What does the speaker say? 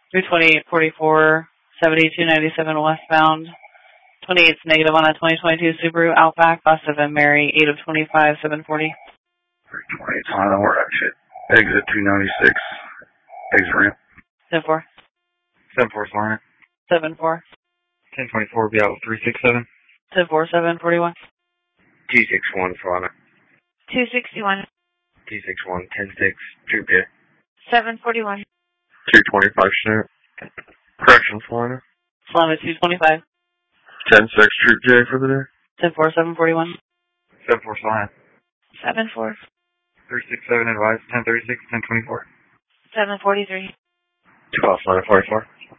32844, 7297 westbound. 28's negative on a 2022 Subaru Outback, bus of Mary, 8 of 25, 740. 328's on the word exit. Exit 296. Exit ramp. 74. 74's on it. 74. 1024 be out with 367. 74, 741. 261 on it. 261. 261, 106, Troop J. 741. 225 Snoop. Corrections Florida. Slam at 225. 10-6 Troop J for the day. 74, 741. 74 Slant. 74. 367 advised, 1036, 1024. 743. 12 Slant 44.